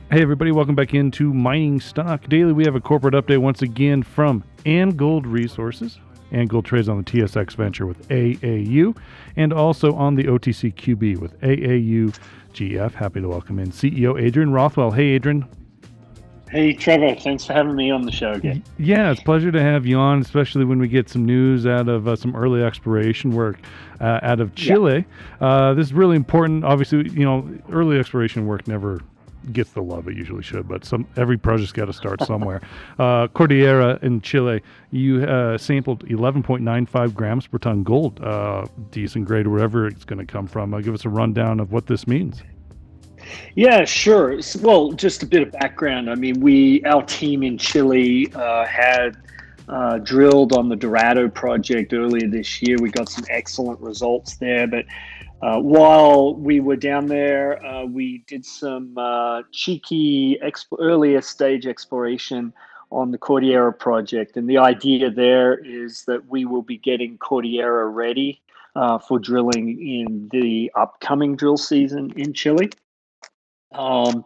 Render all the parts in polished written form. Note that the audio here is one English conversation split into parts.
Hey everybody, welcome back into Mining Stock Daily. We have a corporate update once again from ANGold Resources. ANGold trades on the TSX Venture with AAU and also on the OTCQB with AAUGF. Happy to welcome in CEO Adrian Rothwell. Hey Adrian. Hey Trevor, thanks for having me on the show again. Yeah, it's a pleasure to have you on, especially when we get some news out of some early exploration work out of Yeah, Chile. This is really important. Obviously, early exploration work never gets the love it usually should, but every project's got to start somewhere. Cordillera in Chile, you sampled 11.95 grams per ton gold, decent grade, wherever it's going to come from. Give us a rundown of what this means. yeah, sure. Well, just a bit of background. I mean, our team in Chile had drilled on the Dorado project earlier this year. We got some excellent results there, but while we were down there, we did some cheeky earlier stage exploration on the Cordillera project. And the idea there is that we will be getting Cordillera ready for drilling in the upcoming drill season in Chile. Um,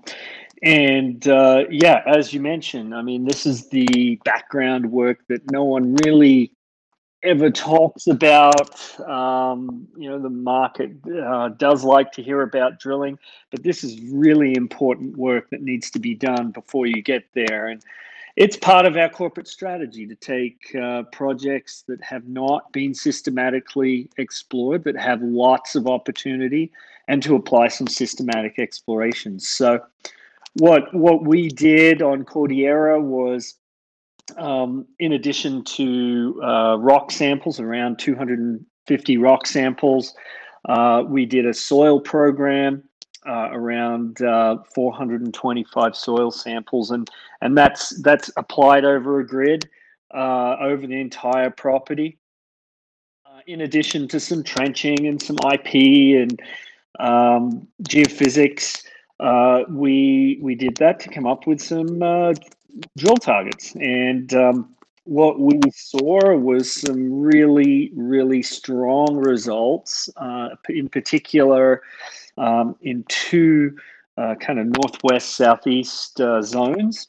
yeah, as you mentioned, I mean, this is the background work that no one really ever talks about. The market does like to hear about drilling, but this is really important work that needs to be done before you get there. And it's part of our corporate strategy to take projects that have not been systematically explored, but have lots of opportunity, and to apply some systematic exploration. So, what we did on Cordillera was, in addition to rock samples, around 250 rock samples, we did a soil program around 425 soil samples, and that's applied over a grid over the entire property. In addition to some trenching and some IP and geophysics, we did that to come up with some drill targets. And what we saw was some really, really strong results, in particular in two kind of northwest, southeast zones.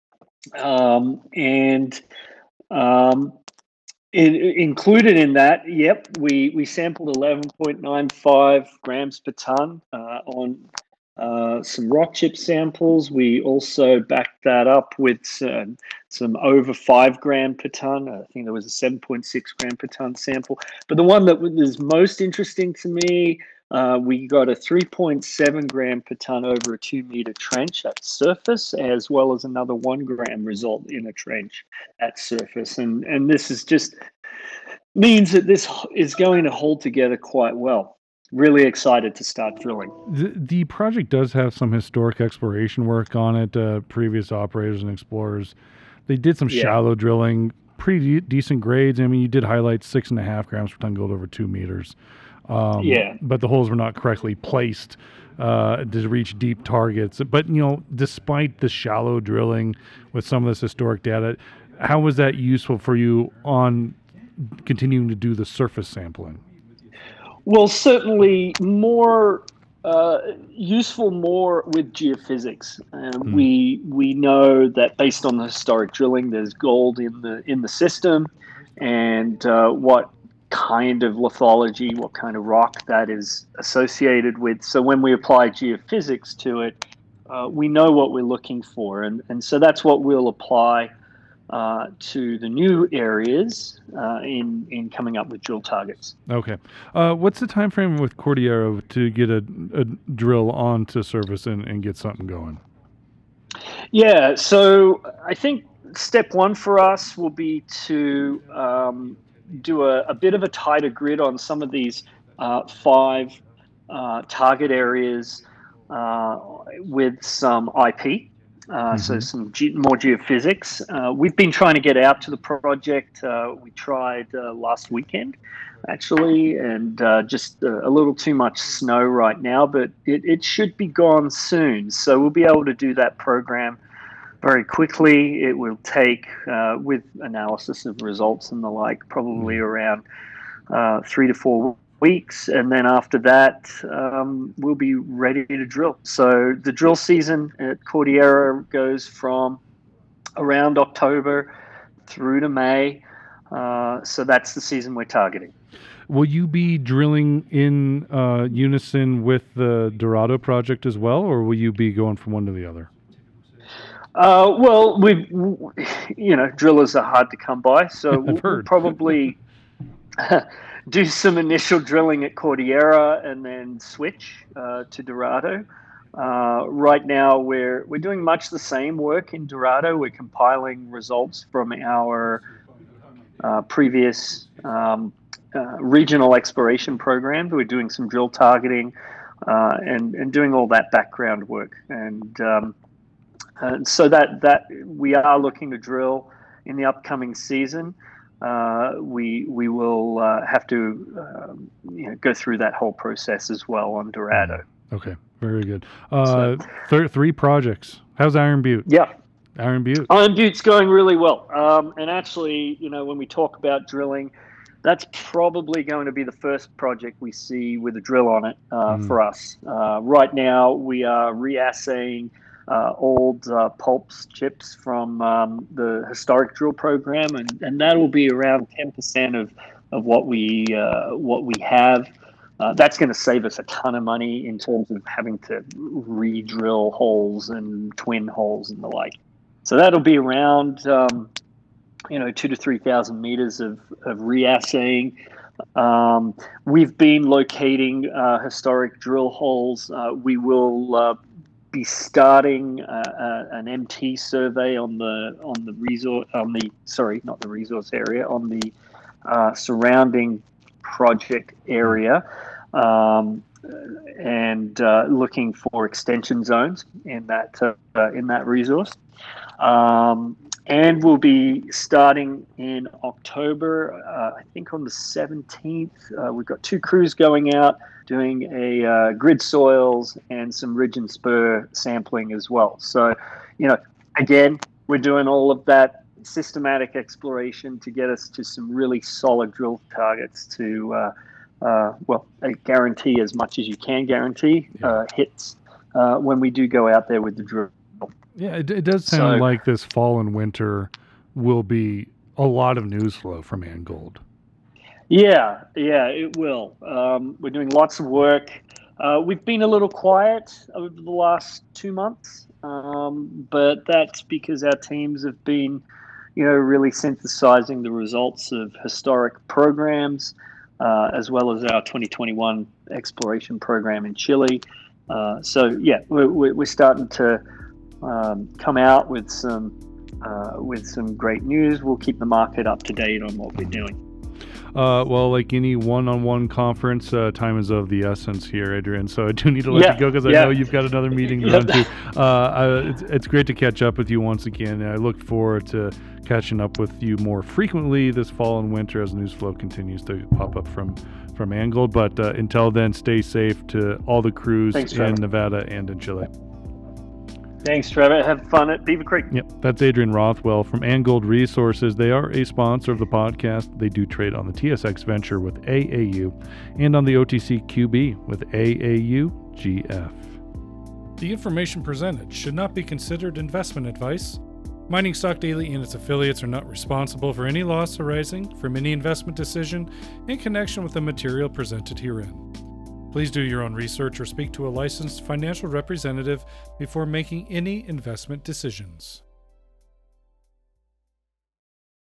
And included in that, yep, we sampled 11.95 grams per ton on some rock chip samples. We also backed that up with some over 5 gram per ton. I think there was a 7.6 gram per ton sample. But the one that was most interesting to me, we got a 3.7 gram per ton over a 2 meter trench at surface, as well as another 1 gram result in a trench at surface. And this is just means that this is going to hold together quite well. Really excited to start drilling. The project does have some historic exploration work on it. Previous operators and explorers, they did some Yeah. shallow drilling, pretty decent grades. I mean, you did highlight 6.5 grams per ton gold over 2 meters, Yeah. but the holes were not correctly placed to reach deep targets. But despite the shallow drilling with some of this historic data, how was that useful for you on continuing to do the surface sampling? Well, certainly more useful more with geophysics. Mm. We know that based on the historic drilling, there's gold in the system, and what kind of lithology, what kind of rock that is associated with. So when we apply geophysics to it, we know what we're looking for, and so that's what we'll apply to the new areas in coming up with drill targets. Okay. What's the time frame with Cordillera to get a drill onto surface and get something going? Yeah, so I think step one for us will be to do a bit of a tighter grid on some of these five target areas with some IP. So Mm-hmm. some more geophysics. We've been trying to get out to the project. We tried last weekend, actually, and just a little too much snow right now, but it should be gone soon. So we'll be able to do that program very quickly. It will take, with analysis of results and the like, probably Yeah. around 3 to 4 weeks, and then after that, we'll be ready to drill. So the drill season at Cordillera goes from around October through to May. So that's the season we're targeting. Will you be drilling in unison with the Dorado project as well, or will you be going from one to the other? Well, drillers are hard to come by, so we'll probably do some initial drilling at Cordillera and then switch to Dorado. Right now, we're doing much the same work in Dorado. We're compiling results from our previous regional exploration program. We're doing some drill targeting and doing all that background work. And so that we are looking to drill in the upcoming season. We will have to go through that whole process as well on Dorado. Okay, very good. 3 projects. How's Iron Butte? Yeah. Iron Butte. Iron Butte's going really well. And actually, when we talk about drilling, that's probably going to be the first project we see with a drill on it for us. Right now, we are reassaying old pulps chips from the historic drill program, and that will be around 10% of what we have. That's going to save us a ton of money in terms of having to re-drill holes and twin holes and the like. So that'll be around 2,000 to 3,000 meters of reassaying. We've been locating historic drill holes. We will be starting an MT survey on the resource area, on the surrounding project area, and looking for extension zones in that resource. And we'll be starting in October, I think on the 17th. We've got 2 crews going out doing a grid soils and some ridge and spur sampling as well. So, again, we're doing all of that systematic exploration to get us to some really solid drill targets to, guarantee as much as you can guarantee hits when we do go out there with the drill. Yeah, it does sound like this fall and winter will be a lot of news flow from Angold. Yeah, it will. We're doing lots of work. We've been a little quiet over the last 2 months, but that's because our teams have been, really synthesizing the results of historic programs, as well as our 2021 exploration program in Chile. We're starting to come out with some great news. We'll keep the market up to date on what we're doing. Like any one-on-one conference, time is of the essence here, Adrian. So I do need to let you go because I know you've got another meeting to run to. It's great to catch up with you once again. I look forward to catching up with you more frequently this fall and winter as news flow continues to pop up from Angold. But until then, stay safe to all the crews in Nevada and in Chile. Thanks, Trevor. Have fun at Beaver Creek. Yep, that's Adrian Rothwell from Angold Resources. They are a sponsor of the podcast. They do trade on the TSX Venture with AAU and on the OTCQB with AAUGF. The information presented should not be considered investment advice. Mining Stock Daily and its affiliates are not responsible for any loss arising from any investment decision in connection with the material presented herein. Please do your own research or speak to a licensed financial representative before making any investment decisions.